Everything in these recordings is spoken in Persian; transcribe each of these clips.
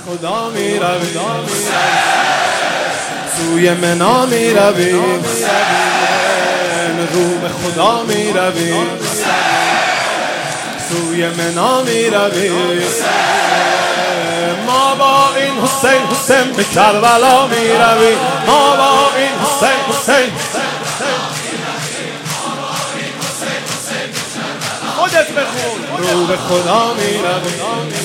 خدا می رویم، سوی منا می رویم، رو به خدا می رویم، سوی منا می رویم. ما با این حسین به کربلا می رویم، ما با این حسین خودت بخون. رو به خدا می رویم،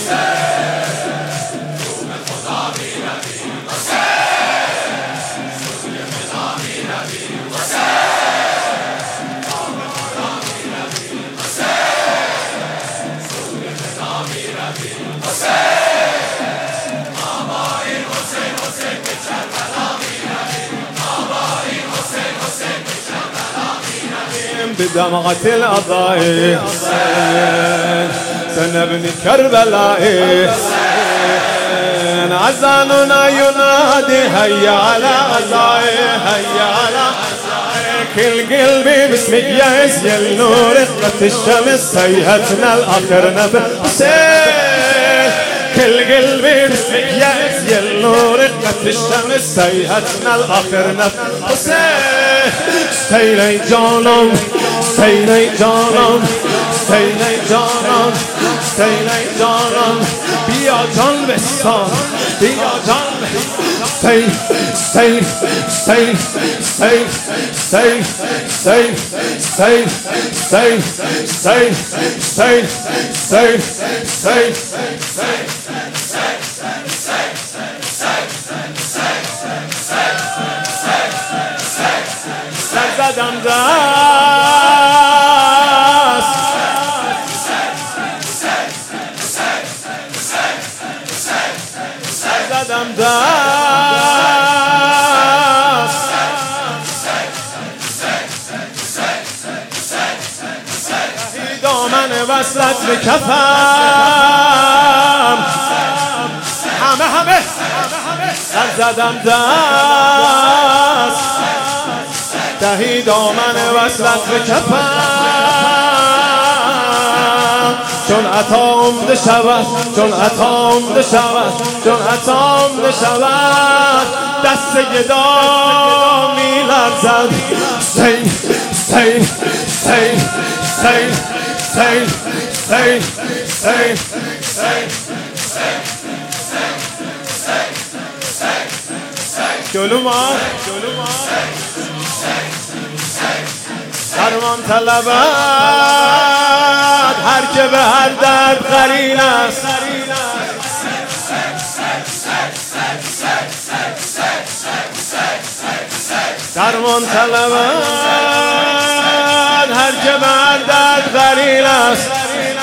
بدمعة الأضاء سنبني كربلاء. أذاننا ينادي هيا على عزائي، هيا على عزائي. كل قلبي باسمك يا اسيل نور قطر الشمس سيهتنا الآخر نبي حسين. كل قلبي باسمك يا اسيل نور قطر الشمس سيهتنا الآخر نبي حسين. سيلي جانم سیلی جانم، سیلی جانم، سیلی جانم، بیا جان بستان، بیا جان سیل سیل سیل سیل سیل سیل سیل سیل سیل سیل سیل سیل زدم دست زدم دست دامن وصلت به کفم، همه زدم دست دهی دامن وصلت به کفم. چون عطا عمده شود، چون عطا عمده شود، چون عطا عمده شود، دست گدا می لرزد. سیل سیل سیل سیل سیل سیل سیل جلو ما درمان طلبد هر که به هر درد قرین است. درمان طلبد هر که به هر درد قرین است.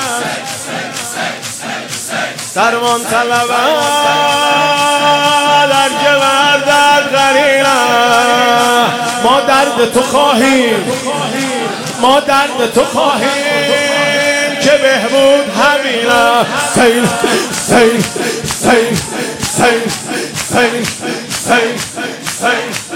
درمان طلبد هر که به هر درد قرین است. ما درد تو خواهیم، ما درد تو خواهیم که بهبود همین است. سیل سیل سیل سیل سیل سیل سیل